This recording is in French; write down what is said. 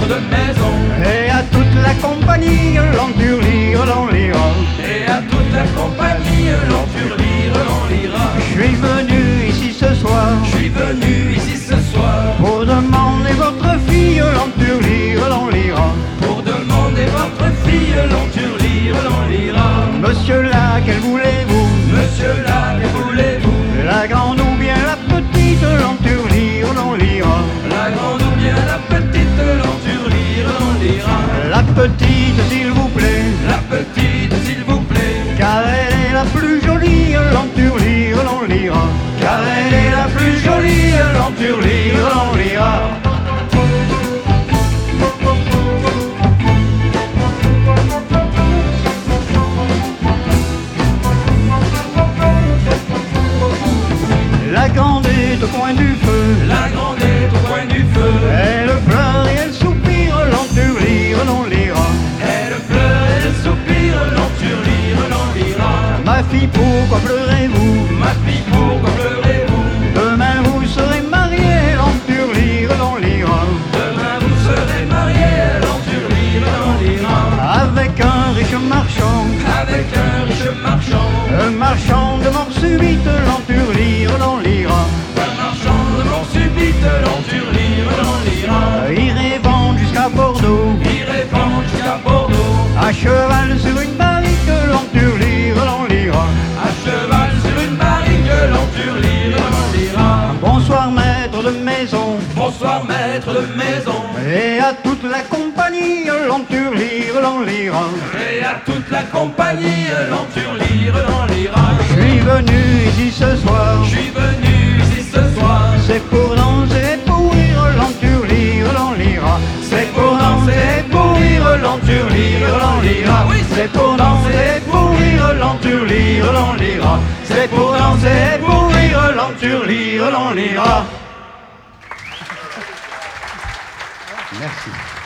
de maison. Et à toute la compagnie, l'enturlire, l'on lira. Et à toute la compagnie, l'enturlire, l'on lira. Je suis venu ici ce soir, Je suis venu ici ce soir pour demander votre fille, l'enturlire, l'on lira. pour demander votre fille, l'enturlire, l'on lira. Monsieur là, quel voulez-vous? Monsieur là, que voulez-vous? La grande ou bien la petite, l'enturlire, l'on lira. La grande ou bien la petite, l'enturlire, l'on lira. La petite, s'il vous plaît, La petite, s'il vous plaît, car elle est la plus jolie, l'enturlire, l'on lira. car elle est la plus jolie, l'enturlire, l'on lira. La grande est au coin du feu, La grande est au coin du feu. elle pleure et elle soupire, l'enturlire, l'on lira. Elle pleure, elle soupire, l'enturlire, l'on lira. Ma fille, pourquoi pleurez-vous? Ma fille, pourquoi pleurez-vous? Demain vous serez mariée, l'enturlire, l'on lira. Demain vous serez mariés, l'enturlire, l'on lira. Avec un riche marchand, Avec un riche marchand, un marchand de mort subite, l'enturlire, l'on lira. un marchand de mort subite, l'enturlire, l'on lira. Irez vendre jusqu'à Bordeaux, Il répand jusqu'à Bordeaux, à cheval sur une barrique, l'enturlire, l'on lira. à cheval sur une barrique, l'enturlire, l'on lira. Bonsoir maître de maison, Bonsoir maître de maison, et à toute la compagnie, l'enturlire, l'on lira. et à toute la compagnie, l'enturlire, l'on lira. Je suis venu ici ce soir, Je suis venu ici ce soir, c'est pour danser et pour rire, l'enturlire, l'on lira. c'est pour danser et pour rire, l'enturlire, l'on lira. Oui, C'est pour danser et pour rire, l'enturlire, l'on lira. C'est pour danser et pour rire, l'enturlire, l'on lira. Merci.